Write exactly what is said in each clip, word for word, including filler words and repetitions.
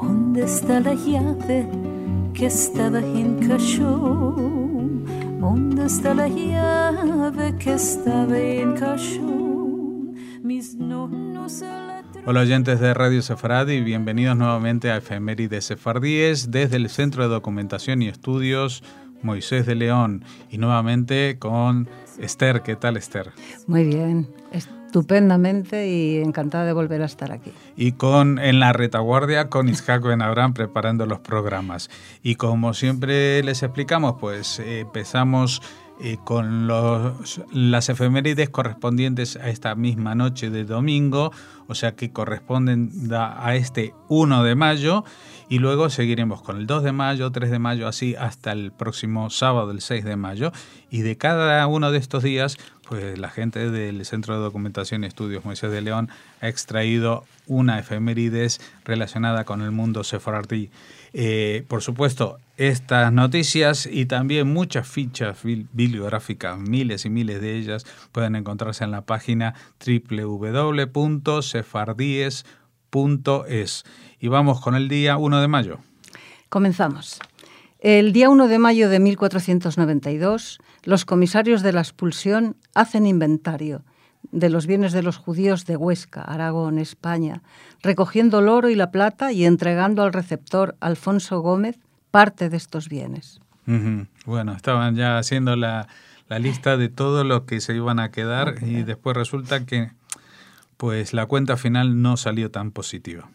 ¿Dónde está la llave que estaba en cajón? ¿Dónde está la llave que estaba en cajón? Mis no, no se la... Hola oyentes de Radio Sefardí, bienvenidos nuevamente a Efemérides Sefardíes desde el Centro de Documentación y Estudios Moisés de León y nuevamente con Esther. ¿Qué tal, Esther? Muy bien, estupendamente y encantada de volver a estar aquí. Y con en la retaguardia con Isaac Ben Abraham preparando los programas. Y como siempre les explicamos, pues eh, empezamos eh, con los, las efemérides correspondientes a esta misma noche de domingo, o sea que corresponden a, a este uno de mayo, y luego seguiremos con el dos de mayo, tres de mayo, así hasta el próximo sábado, el seis de mayo, y de cada uno de estos días, pues la gente del Centro de Documentación y Estudios Moisés de León ha extraído una efemérides relacionada con el mundo sefardí. Eh, por supuesto, estas noticias y también muchas fichas bibliográficas, miles y miles de ellas, pueden encontrarse en la página doble u doble u doble u punto sefardíes punto es. Y vamos con el día uno de mayo. Comenzamos. El día uno de mayo de mil cuatrocientos noventa y dos, los comisarios de la expulsión hacen inventario de los bienes de los judíos de Huesca, Aragón, España, recogiendo el oro y la plata y entregando al receptor Alfonso Gómez parte de estos bienes. Uh-huh. Bueno, estaban ya haciendo la, la lista de todo lo que se iban a quedar okay. Y después resulta que pues la cuenta final no salió tan positiva.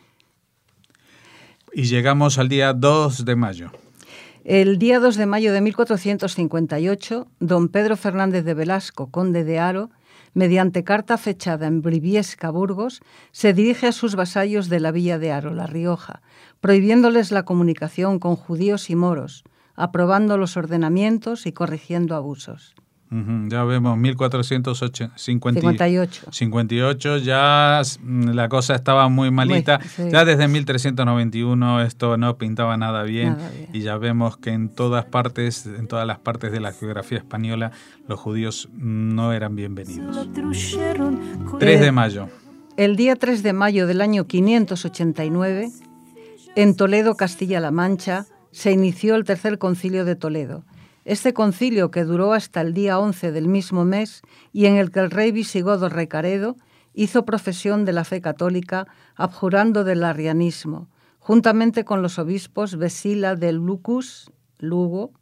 Y llegamos al día dos de mayo. El día dos de mayo de mil cuatrocientos cincuenta y ocho, don Pedro Fernández de Velasco, conde de Haro, mediante carta fechada en Briviesca, Burgos, se dirige a sus vasallos de la villa de Haro, La Rioja, prohibiéndoles la comunicación con judíos y moros, aprobando los ordenamientos y corrigiendo abusos. Uh-huh. Ya vemos, mil cuatrocientos cincuenta y ocho. cincuenta y ocho, ya la cosa estaba muy malita. Muy, sí. Ya desde mil trescientos noventa y uno esto no pintaba nada bien, nada bien. Y ya vemos que en todas partes, en todas las partes de la geografía española, los judíos no eran bienvenidos. tres de mayo. El día tres de mayo del año quinientos ochenta y nueve, en Toledo, Castilla-La Mancha, se inició el tercer concilio de Toledo. Este concilio, que duró hasta el día once del mismo mes y en el que el rey visigodo Recaredo hizo profesión de la fe católica abjurando del arrianismo, juntamente con los obispos Vesila de Lucus, Lugo,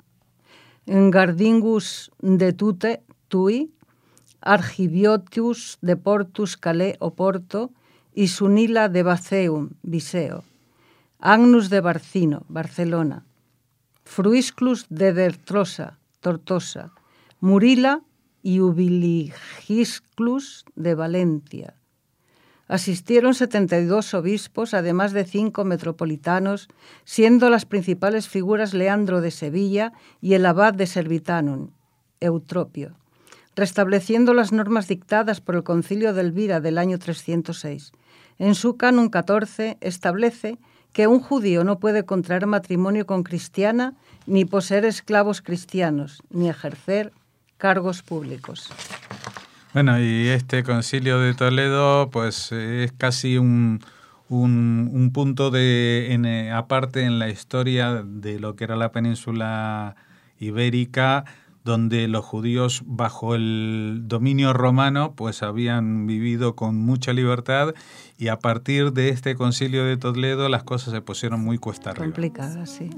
Gardingus de Tute, Tui, Argibiotius de Portus Calais, Oporto, y Sunila de Baceum, Viseo, Agnus de Barcino, Barcelona, Fruisclus de Dertrosa, Tortosa, Murila y Ubiligisclus de Valencia. Asistieron setenta y dos obispos, además de cinco metropolitanos, siendo las principales figuras Leandro de Sevilla y el abad de Servitanum, Eutropio, restableciendo las normas dictadas por el Concilio de Elvira del año trescientos seis. En su Canon catorce establece que un judío no puede contraer matrimonio con cristiana, ni poseer esclavos cristianos, ni ejercer cargos públicos. Bueno, y este concilio de Toledo, pues es casi un, un, un punto de en, aparte en la historia de lo que era la península ibérica, donde los judíos bajo el dominio romano pues habían vivido con mucha libertad, y a partir de este concilio de Toledo las cosas se pusieron muy cuesta arriba. Complicadas, sí.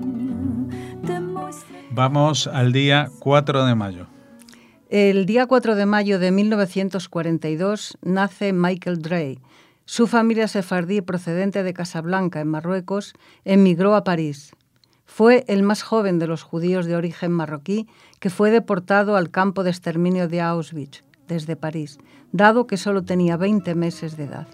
Vamos al día cuatro de mayo. El día cuatro de mayo de mil novecientos cuarenta y dos nace Michael Drey. Su familia sefardí procedente de Casablanca, en Marruecos, emigró a París. Fue el más joven de los judíos de origen marroquí que fue deportado al campo de exterminio de Auschwitz desde París, dado que solo tenía veinte meses de edad.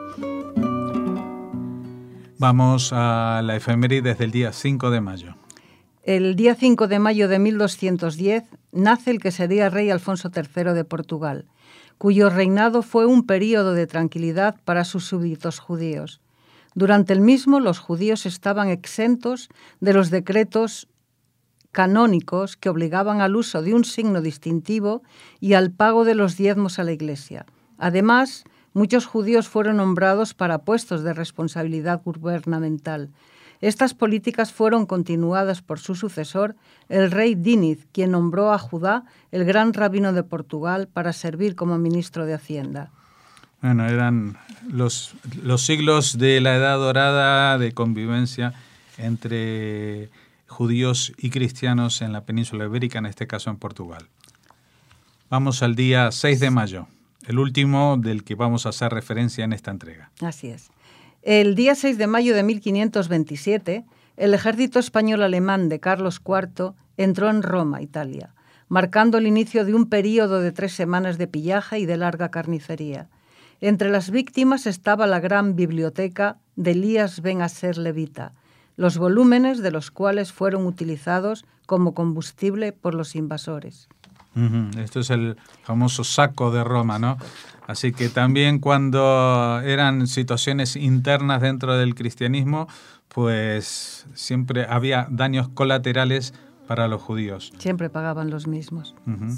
Vamos a la efeméride del día cinco de mayo. El día cinco de mayo de mil doscientos diez nace el que sería rey Alfonso tercero de Portugal, cuyo reinado fue un período de tranquilidad para sus súbditos judíos. Durante el mismo, los judíos estaban exentos de los decretos canónicos que obligaban al uso de un signo distintivo y al pago de los diezmos a la Iglesia. Además, muchos judíos fueron nombrados para puestos de responsabilidad gubernamental. Estas políticas fueron continuadas por su sucesor, el rey Díniz, quien nombró a Judá el gran rabino de Portugal para servir como ministro de Hacienda. Bueno, eran los, los siglos de la Edad Dorada de convivencia entre judíos y cristianos en la península ibérica, en este caso en Portugal. Vamos al día seis de mayo, el último del que vamos a hacer referencia en esta entrega. Así es. El día seis de mayo de mil quinientos veintisiete, el ejército español-alemán de Carlos cuarto entró en Roma, Italia, marcando el inicio de un período de tres semanas de pillaje y de larga carnicería. Entre las víctimas estaba la gran biblioteca de Elías ben Aser Levita, los volúmenes de los cuales fueron utilizados como combustible por los invasores. Uh-huh. Esto es el famoso saco de Roma, ¿no? Así que también cuando eran situaciones internas dentro del cristianismo, pues siempre había daños colaterales para los judíos. Siempre pagaban los mismos.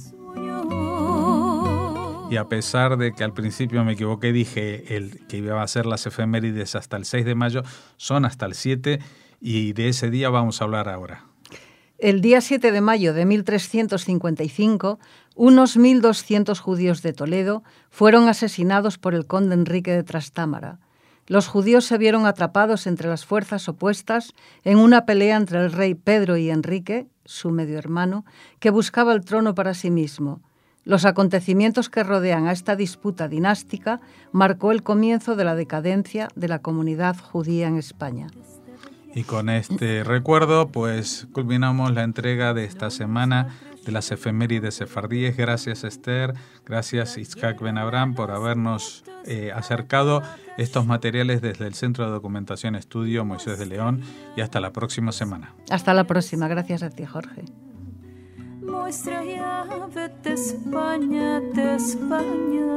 Uh-huh. Y a pesar de que al principio me equivoqué, dije el que iba a ser las efemérides hasta el seis de mayo, son hasta el siete, y de ese día vamos a hablar ahora. El día siete de mayo de mil trescientos cincuenta y cinco, unos mil doscientos judíos de Toledo fueron asesinados por el conde Enrique de Trastámara. Los judíos se vieron atrapados entre las fuerzas opuestas en una pelea entre el rey Pedro y Enrique, su medio hermano, que buscaba el trono para sí mismo. Los acontecimientos que rodean a esta disputa dinástica marcó el comienzo de la decadencia de la comunidad judía en España. Y con este recuerdo, pues culminamos la entrega de esta semana de las efemérides sefardíes. Gracias, Esther, gracias, Itzhak Ben Abraham, por habernos eh, acercado estos materiales desde el Centro de Documentación Estudio Moisés de León, y hasta la próxima semana. Hasta la próxima. Gracias a ti, Jorge. Muestra llave de España, de España.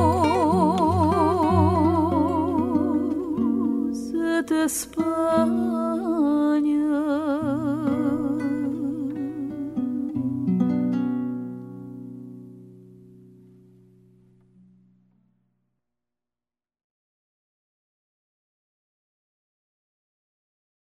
Sueños de España.